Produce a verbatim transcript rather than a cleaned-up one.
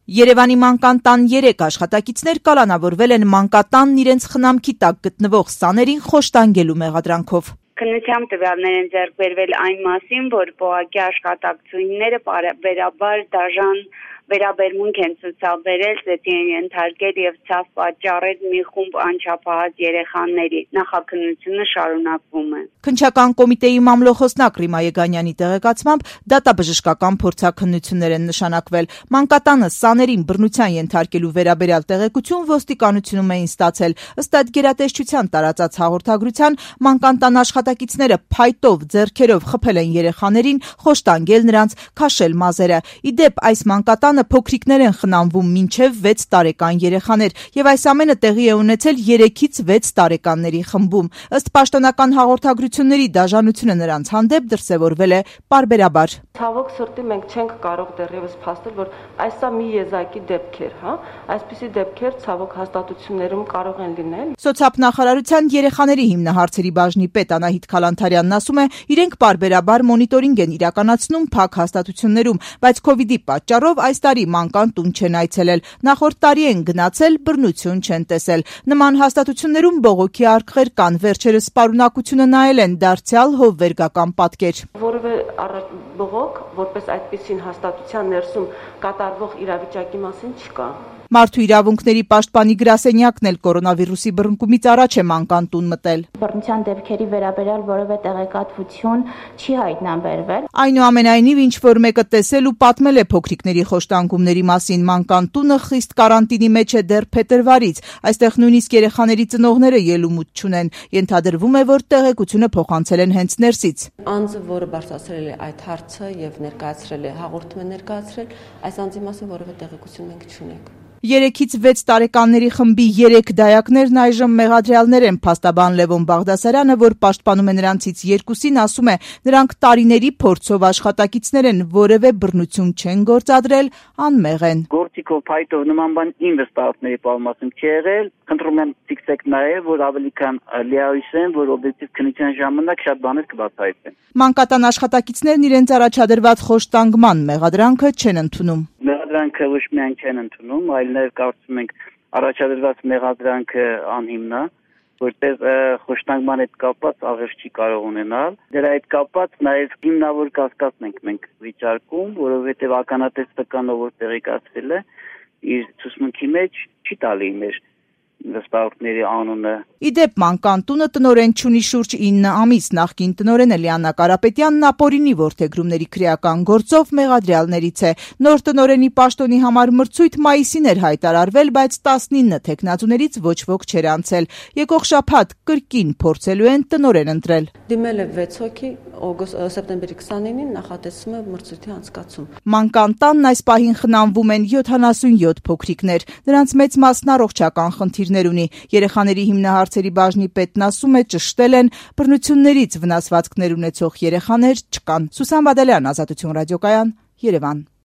Երևանի մանկան տան երեք աշխատակիցներ կալանավորվել են մանկատանն իրենց խնամքի տակ գտնվող սաներին խոշտանգելու մեղադրանքով։ Քննության տվյալներ են ձեռք բերվել այն մասին, որ բողոքի աշխատակցությունները բարաբեր դաժան վերաբերմունք են ցուցաբերել, զետի են ենթարկել եւ ցավ պատճառել մի խումբ անչափահաս երեխաների։ Նախաքննությունը շարունակվում է։ Քննչական կոմիտեի մամլոխոսնակ Ռիմա Եգանյանի տեղեկացմամբ դատաբժշկական փորձաքննություններ են նշանակվել։ Մանկատանը սաներին բռնության ենթարկելու վերաբերյալ տեղեկություն ոստիկանությունում էին ստացել։ Ըստ այդ գերատեսչության տարածած հաղորդագրության մանկատան աշխատակիցները փայտով ձեռքերով խփել են երեխաներին, խոշտանգել նրանց, քաշել մազերը։ Իդեպ այս մանկատան փոքրիկներ են խնամվում մինչև վեց տարեկան երեխաներ եւ այս ամենը տեղի է ունեցել երեքից վեց տարեկանների խմբում։ Ըստ պաշտոնական հաղորդագրությունների դաժանությունը նրանց հանդեպ դրսևորվել է պարբերաբար։ Ցավոք սրտի մենք չենք կարող դեռևս փաստել, որ այսա մի եզակի դեպքեր, հա, այսպիսի դեպքեր ցավոք հաստատություններում կարող են լինել։ Սոցիալնախարարության երեխաների հիմնահարցերի բաժնի պետ Անահիտ Քալանթարյանն ասում է, իրենք պարբերաբար մոնիտորինգ են իրականացնում փակ հաստատություններում, բայց քովիդի պատճառով այս տարի մանկան տուն չեն այցելել։ Նախորդ տարի են գնացել, բռնություն չեն տեսել։ Նման հաստատություններում բողոքի արկղեր կան, վերջերս պարունակությունը նայել են, դարձյալ հովվերգական պատկեր։ Որևէ բողոք, որպես այդպիսին հաստատության ներսում կատարվող իրավիճակի մասին չկա։ Մարդու իրավունքների պաշտպանի գրասենյակն էլ կորոնավիրուսի բռնկումից առաջ է մանկան տուն մտել։ Բռնության դեպքերի վերաբերյալ որևէ տեղեկատվություն չի հայտնաբերվել։ Այնուամենայնիվ, ինչ որ մեկը տեսել ու պատմել է փոքրիկների խոշտանգումների մասին, մանկան տունը խիստ կարանտինի մեջ է դեռ փետրվարից։ Այստեղ նույնիսկ երեխաների ծնողները ելումուտ չունեն։ Ենթադրվում է, որ տեղեկությունը փոխանցել են հենց ներսից։ Անձը, որը բարձրացրել է այդ հարցը եւ ներկայացրել է, հաղորդում է ներկայացրել, այս անձի մասին որևէ տեղեկություն մենք չունենք։ Երեքից վեց տարեկանների խմբի երեք դայակներն այժմ մեղադրյալներ են։ Փաստաբան Լևոն Բաղդասարյանը, որ պաշտպանում է նրանցից երկուսին, ասում է, նրանք տարիների փորձով աշխատակիցներ են, որևէ բռնություն չեն գործադրել, անմեղ են։ Գործիքով փայտով նման բան իմ վստահությունների պարմասում չի եղել։ Խնդրում եմ ցիկցեք նաև, որ ավելի քան լիարույս են, որ օբյեկտիվ քննության ժամանակ շատ բաներ կբացահայտեն։ Մանկատան աշխատակիցներն իրենց առաջադրված խոշտանգման մեղադրանքը չեն ընդունում։ Մեղադրանքը ոչ միայն չեն ընդունում, այլ նաև կարծում ենք առաջադրված մեղադրանքը անհիմն է, որտեղ խոշտանգման հետ կապված աղերս չի կարող ունենալ։ Դրա հետ կապված նաև հիմնավոր կասկածն ենք մենք վիճարկում, որովհետև ականատես տկանը, որ տեղեկացրել է, իր ցուցմունքի մեջ չի տալի մեր վստահությունների անունը։ Իդեպ մանկան տունը տնօրեն չունի շուրջ ինը ամիս։ Նախկին տնօրենը Լիաննա Կարապետյանն ապօրինի որդեգրումների քրեական գործով մեղադրյալներից է։ Նոր տնօրենի պաշտոնի համար մրցույթ մայիսին էր հայտարարվել, բայց տասնինը թեկնածուներից ոչ ոք չէր անցել։ Եկող շաբաթ կրկին փորձելու են տնօրեն ընտրել։ Դիմել է վեց հոգի, օգոստ սեպտեմբերի քսանինին նախատեսվում է մրցույթի անցկացում։ Մանկան տանն այս պահին խնամվում են յոթանասունյոթ փոքրիկներ։ Նրանց մեծ մասն առողջական խնդիրներ ունի։ Երեխաների հիմնահարցերի բաժնի պետն ասում է, ճշտել են, բռնություններից վնասվածքներ ունեցող երեխաներ չկան։ Սուսան Բադալյան, Ազատություն ռադիոկայան, Երևան։